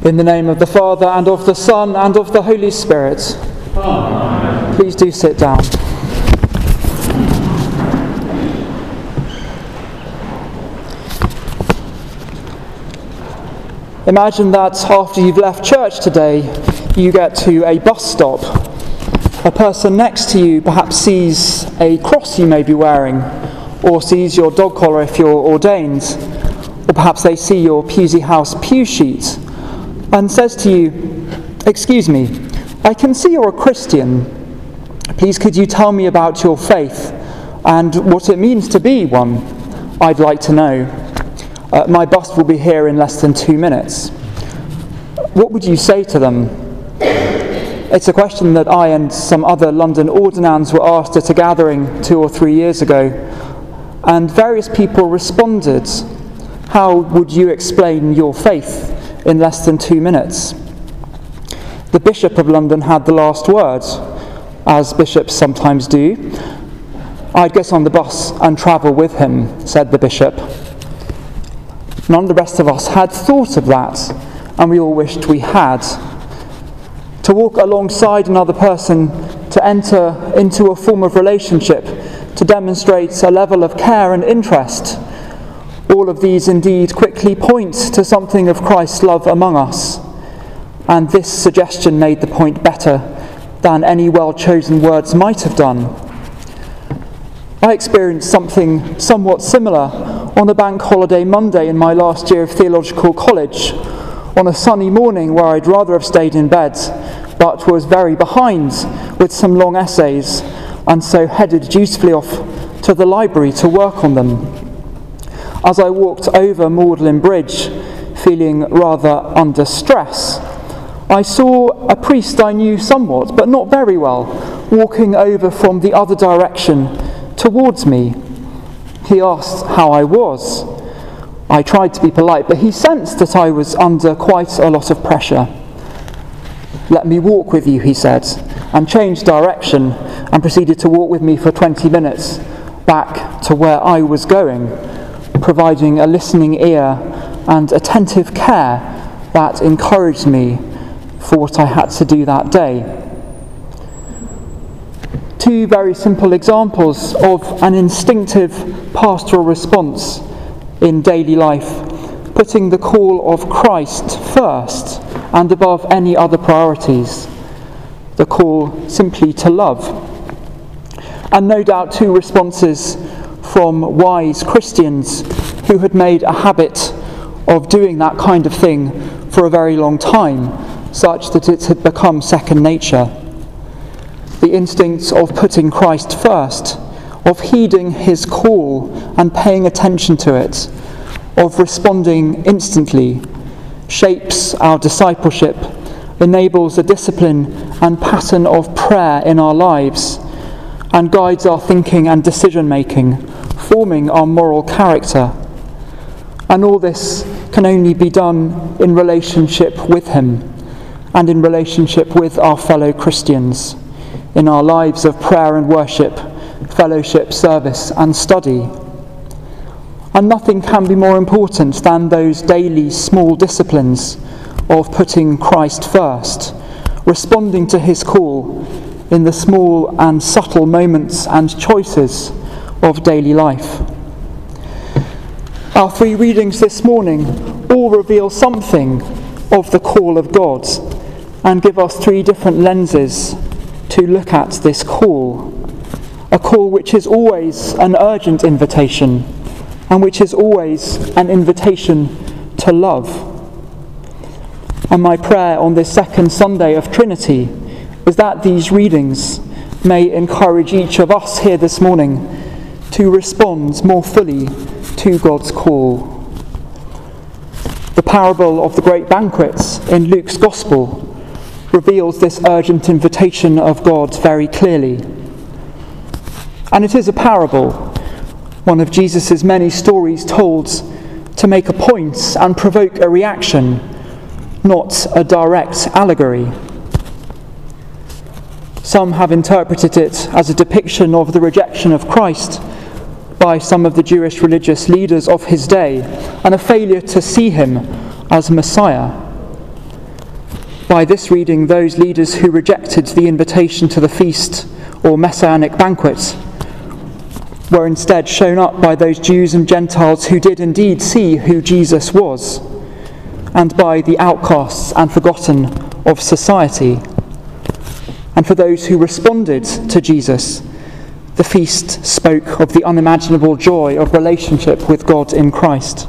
In the name of the Father, and of the Son, and of the Holy Spirit. Amen. Please do sit down. Imagine that after you've left church today, you get to a bus stop. A person next to you perhaps sees a cross you may be wearing, or sees your dog collar if you're ordained, or perhaps they see your Pusey House pew sheet, and says to you, "Excuse me, I can see you're a Christian. Please could you tell me about your faith and what it means to be one? I'd like to know. My bus will be here in less than 2 minutes." What would you say to them? It's a question that I and some other London ordinands were asked at a gathering 2 or 3 years ago, and various people responded. How would you explain your faith in less than 2 minutes? The Bishop of London had the last word, as bishops sometimes do. "I'd get on the bus and travel with him," said the Bishop. None of the rest of us had thought of that, and we all wished we had. To walk alongside another person, to enter into a form of relationship, to demonstrate a level of care and interest, all of these indeed quickly point to something of Christ's love among us, and this suggestion made the point better than any well-chosen words might have done. I experienced something somewhat similar on a bank holiday Monday in my last year of theological college, on a sunny morning where I'd rather have stayed in bed, but was very behind with some long essays, and so headed dutifully off to the library to work on them. As I walked over Magdalen Bridge, feeling rather under stress, I saw a priest I knew somewhat, but not very well, walking over from the other direction towards me. He asked how I was. I tried to be polite, but he sensed that I was under quite a lot of pressure. "Let me walk with you," he said, and changed direction and proceeded to walk with me for 20 minutes back to where I was going, providing a listening ear and attentive care that encouraged me for what I had to do that day. Two very simple examples of an instinctive pastoral response in daily life, putting the call of Christ first and above any other priorities, the call simply to love. And no doubt two responses from wise Christians who had made a habit of doing that kind of thing for a very long time, such that it had become second nature. The instinct of putting Christ first, of heeding his call and paying attention to it, of responding instantly, shapes our discipleship, enables a discipline and pattern of prayer in our lives, and guides our thinking and decision-making, forming our moral character. And all this can only be done in relationship with him, and in relationship with our fellow Christians, in our lives of prayer and worship, fellowship, service and study. And nothing can be more important than those daily small disciplines of putting Christ first, responding to his call in the small and subtle moments and choices of daily life. Our three readings this morning all reveal something of the call of God and give us three different lenses to look at this call. A call which is always an urgent invitation, and which is always an invitation to love. And my prayer on this second Sunday of Trinity is that these readings may encourage each of us here this morning to respond more fully to God's call. The parable of the great banquets in Luke's Gospel reveals this urgent invitation of God very clearly. And it is a parable, one of Jesus' many stories told to make a point and provoke a reaction, not a direct allegory. Some have interpreted it as a depiction of the rejection of Christ by some of the Jewish religious leaders of his day, and a failure to see him as Messiah. By this reading, those leaders who rejected the invitation to the feast or messianic banquet were instead shown up by those Jews and Gentiles who did indeed see who Jesus was, and by the outcasts and forgotten of society. And for those who responded to Jesus, the feast spoke of the unimaginable joy of relationship with God in Christ.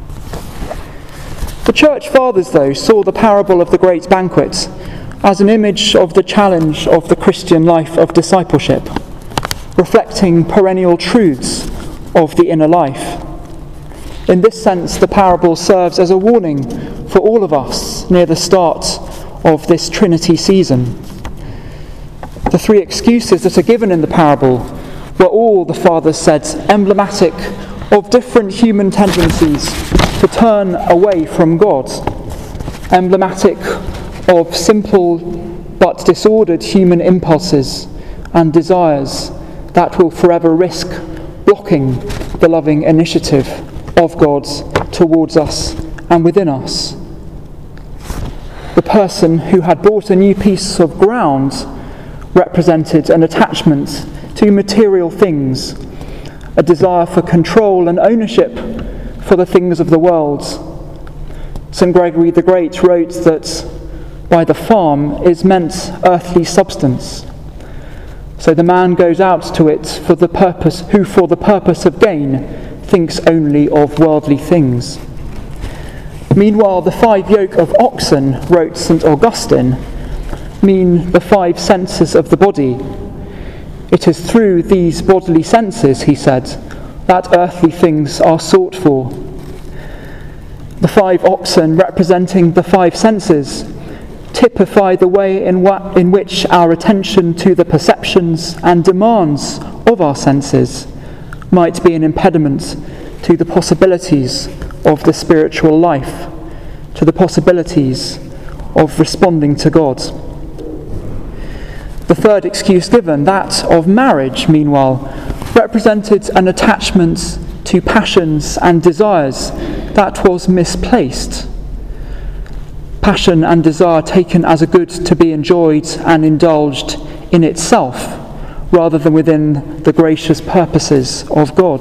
The Church Fathers, though, saw the parable of the great banquet as an image of the challenge of the Christian life of discipleship, reflecting perennial truths of the inner life. In this sense, the parable serves as a warning for all of us near the start of this Trinity season. The three excuses that are given in the parable were all, the Fathers said, emblematic of different human tendencies to turn away from God, emblematic of simple but disordered human impulses and desires that will forever risk blocking the loving initiative of God towards us and within us. The person who had bought a new piece of ground represented an attachment to material things, a desire for control and ownership for the things of the world. St. Gregory the Great wrote that by the farm is meant earthly substance. So the man goes out to it who for the purpose of gain thinks only of worldly things. Meanwhile, the 5 yoke of oxen, wrote St. Augustine, mean the 5 senses of the body. It is through these bodily senses, he said, that earthly things are sought for. The 5 oxen, representing the 5 senses, typify the way in which our attention to the perceptions and demands of our senses might be an impediment to the possibilities of the spiritual life, to the possibilities of responding to God. The third excuse given, that of marriage, meanwhile, represented an attachment to passions and desires that was misplaced. Passion and desire taken as a good to be enjoyed and indulged in itself, rather than within the gracious purposes of God.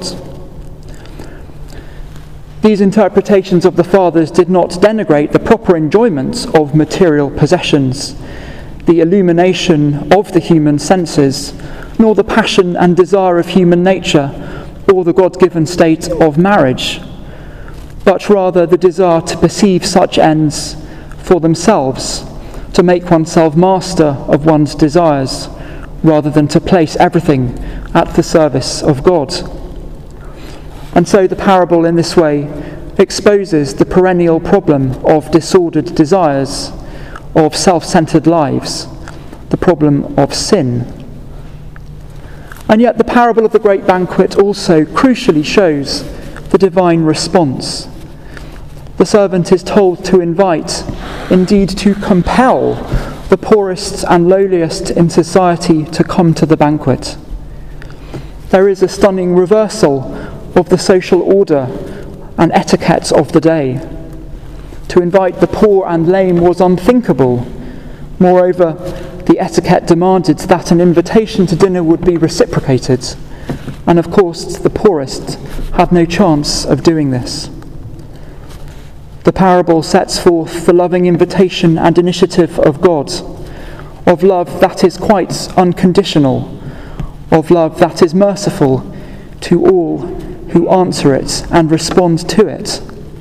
These interpretations of the Fathers did not denigrate the proper enjoyment of material possessions, the illumination of the human senses, nor the passion and desire of human nature, or the God-given state of marriage, but rather the desire to perceive such ends for themselves, to make oneself master of one's desires, rather than to place everything at the service of God. And so the parable in this way exposes the perennial problem of disordered desires, of self-centered lives, the problem of sin. And yet the parable of the great banquet also crucially shows the divine response. The servant is told to invite, indeed to compel, the poorest and lowliest in society to come to the banquet. There is a stunning reversal of the social order and etiquette of the day. To invite the poor and lame was unthinkable. Moreover, the etiquette demanded that an invitation to dinner would be reciprocated, and of course the poorest had no chance of doing this. The parable sets forth the loving invitation and initiative of God, of love that is quite unconditional, of love that is merciful to all who answer it and respond to it.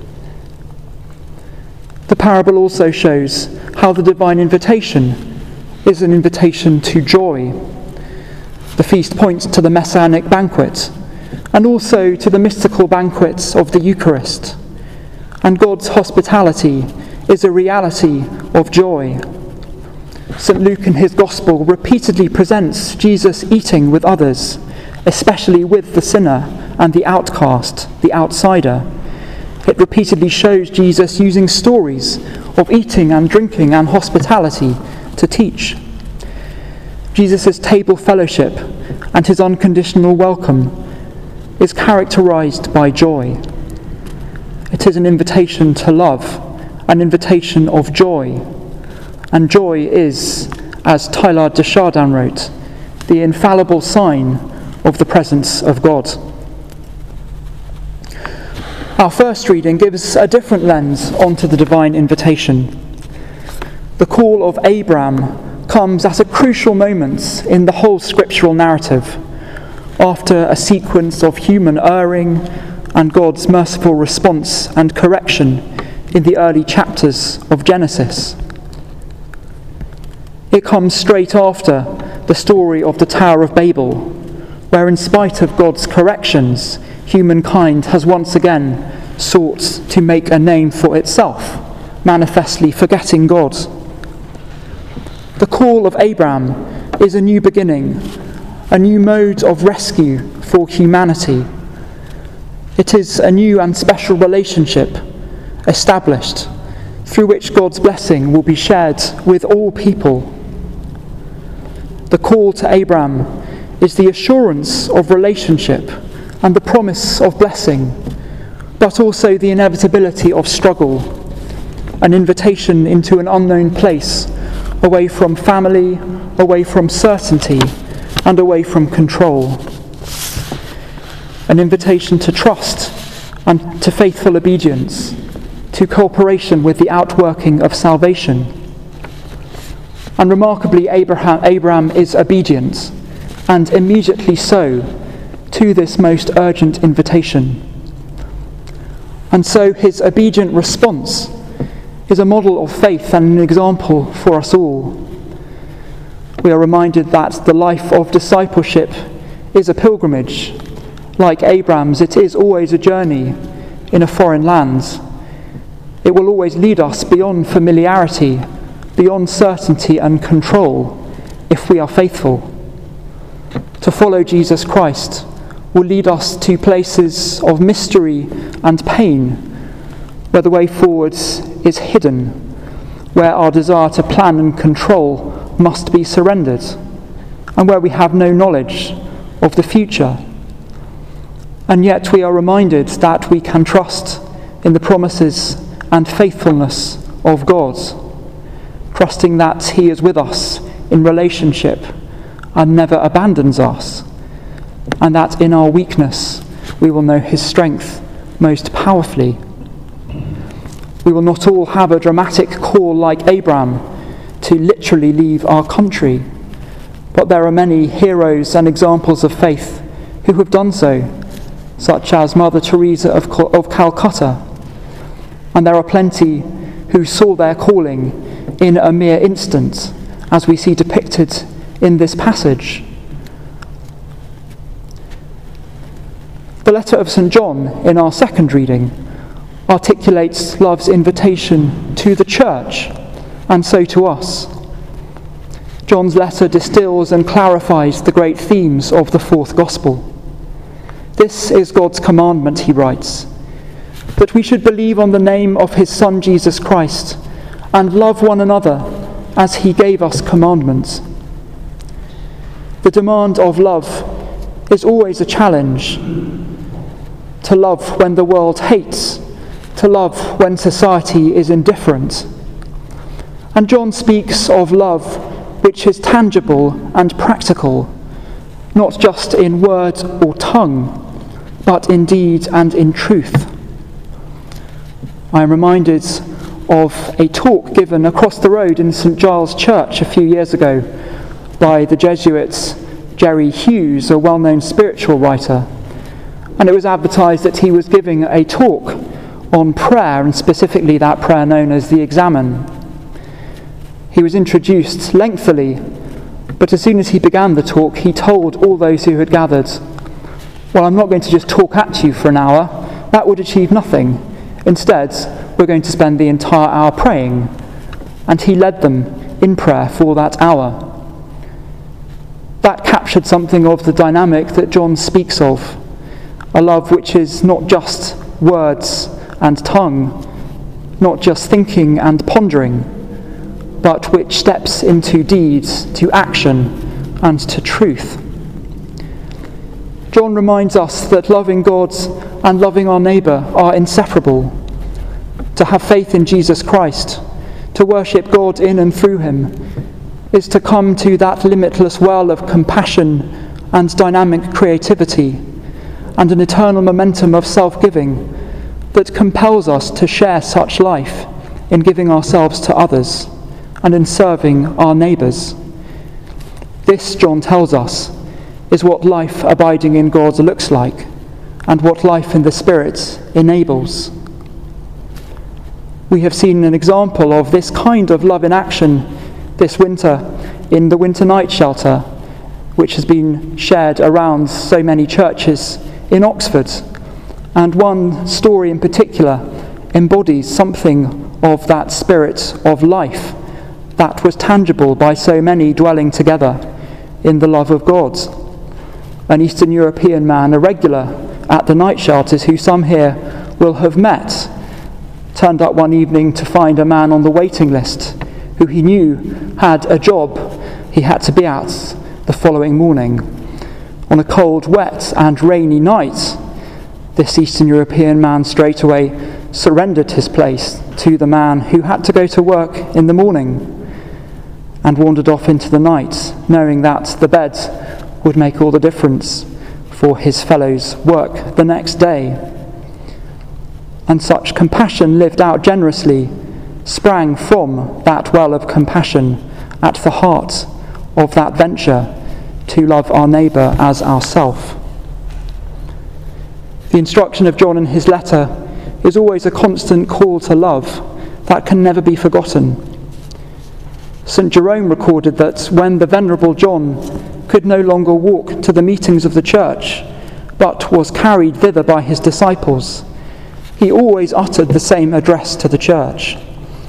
The parable also shows how the divine invitation is an invitation to joy. The feast points to the messianic banquet and also to the mystical banquets of the Eucharist. And God's hospitality is a reality of joy. St. Luke in his Gospel repeatedly presents Jesus eating with others, especially with the sinner and the outcast, the outsider. It repeatedly shows Jesus using stories of eating and drinking and hospitality to teach. Jesus' table fellowship and his unconditional welcome is characterized by joy. It is an invitation to love, an invitation of joy, And joy is, as Teilhard de Chardin wrote, the infallible sign of the presence of God. Our first reading gives a different lens onto the divine invitation. The call of Abraham comes at a crucial moment in the whole scriptural narrative, after a sequence of human erring and God's merciful response and correction in the early chapters of Genesis. It comes straight after the story of the Tower of Babel, where in spite of God's corrections, humankind has once again sought to make a name for itself, manifestly forgetting God. The call of Abraham is a new beginning, a new mode of rescue for humanity. It is a new and special relationship established, through which God's blessing will be shared with all people. The call to Abraham is the assurance of relationship and the promise of blessing, but also the inevitability of struggle, an invitation into an unknown place, away from family, away from certainty, and away from control. An invitation to trust and to faithful obedience, to cooperation with the outworking of salvation. And remarkably, Abraham is obedient, and immediately so, to this most urgent invitation. And so his obedient response is a model of faith and an example for us all. We are reminded that the life of discipleship is a pilgrimage. Like Abraham's, it is always a journey in a foreign land. It will always lead us beyond familiarity, beyond certainty and control, if we are faithful. To follow Jesus Christ will lead us to places of mystery and pain, where the way forwards is hidden, where our desire to plan and control must be surrendered, and where we have no knowledge of the future. And yet we are reminded that we can trust in the promises and faithfulness of God, trusting that He is with us in relationship and never abandons us, and that in our weakness we will know His strength most powerfully. We will not all have a dramatic call like Abraham to literally leave our country, but there are many heroes and examples of faith who have done so, such as Mother Teresa of Calcutta, and there are plenty who saw their calling in a mere instant, as we see depicted in this passage. The letter of St. John, in our second reading, articulates love's invitation to the church, and so to us. John's letter distills and clarifies the great themes of the fourth gospel. This is God's commandment, he writes, that we should believe on the name of his Son Jesus Christ and love one another as he gave us commandments. The demand of love is always a challenge. To love when the world hates, to love when society is indifferent. And John speaks of love which is tangible and practical, not just in word or tongue, but in deed and in truth. I am reminded of a talk given across the road in St. Giles Church a few years ago by the Jesuit Jerry Hughes, a well-known spiritual writer. And it was advertised that he was giving a talk on prayer, and specifically that prayer known as the Examen. He was introduced lengthily, but as soon as he began the talk, he told all those who had gathered, "Well, I'm not going to just talk at you for an hour. That would achieve nothing. Instead, we're going to spend the entire hour praying." And he led them in prayer for that hour. That captured something of the dynamic that John speaks of, a love which is not just words and tongue, not just thinking and pondering, but which steps into deeds, to action, and to truth. John reminds us that loving God and loving our neighbour are inseparable. To have faith in Jesus Christ, to worship God in and through him, is to come to that limitless well of compassion and dynamic creativity and an eternal momentum of self-giving that compels us to share such life in giving ourselves to others and in serving our neighbours. This, John tells us, is what life abiding in God looks like and what life in the Spirit enables. We have seen an example of this kind of love in action this winter in the winter night shelter, which has been shared around so many churches in Oxford. And one story in particular embodies something of that spirit of life that was tangible by so many dwelling together in the love of God. An Eastern European man, a regular at the night shelters, who some here will have met, turned up one evening to find a man on the waiting list who he knew had a job he had to be at the following morning. On a cold, wet and rainy night, this Eastern European man straight away surrendered his place to the man who had to go to work in the morning and wandered off into the night, knowing that the bed would make all the difference for his fellow's work the next day. And such compassion lived out generously sprang from that well of compassion at the heart of that venture to love our neighbour as ourself. The instruction of John in his letter is always a constant call to love that can never be forgotten. St. Jerome recorded that when the Venerable John could no longer walk to the meetings of the church, but was carried thither by his disciples, he always uttered the same address to the church.